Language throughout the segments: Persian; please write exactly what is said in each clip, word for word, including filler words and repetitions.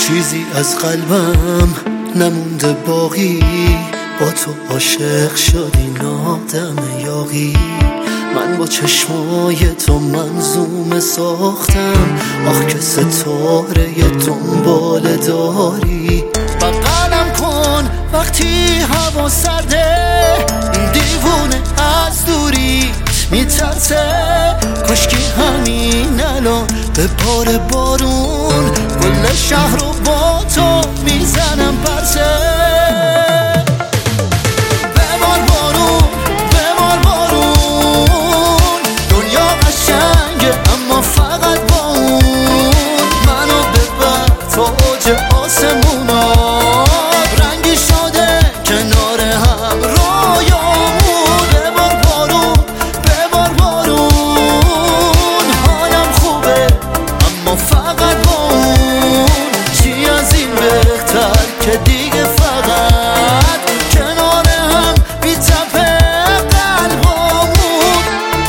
چیزی از قلبم نمونده باقی، با تو عاشق شدی آدم یاغی. من با چشمای تو منظومه ساختم، آخ که ستاره دنبال داری. بغلم کن وقتی هوا سرده، این دیوونه از دوری میترسه. کاشکی همین الان به بار بارون کل شهر رو با تو میزنم پرسه. ببار بارون ببار بارون، دنیا قشنگه اما فقط با اون. منو ببر تا اوج آسمونا، رنگی شده کنار هم رویامون. ببار بارون ببار بارون، حالم خوبه اما فقط با اون. چی از این بهتر که دیگه فقط کنار هم بی تپه قلبامون.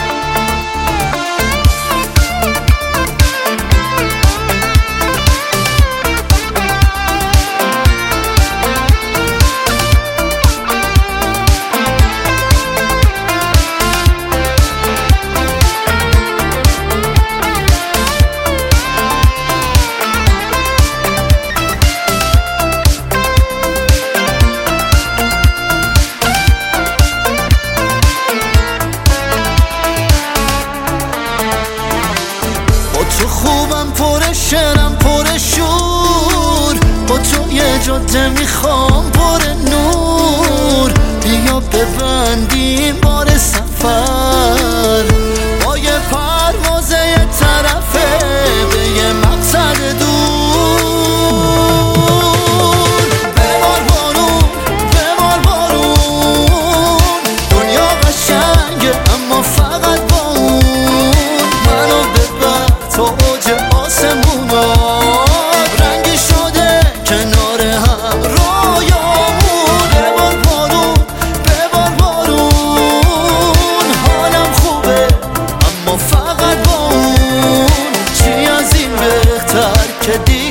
تو خوبم پر شرم پر شور، با تو یه جاده میخوام پر نور. بیا ببندیم بار سفر، با یه پرواز یه طرفه به یه مقصد دور. ببار بارون ببار بارون، دنیا قشنگه اما فقط با اون. منو ببر تا اوج آسمونا، رنگی شده کنار هم رویامون. ببار بارون ببار بارون، حالم خوبه اما فقط با اون. چی از این بهتر که دیگه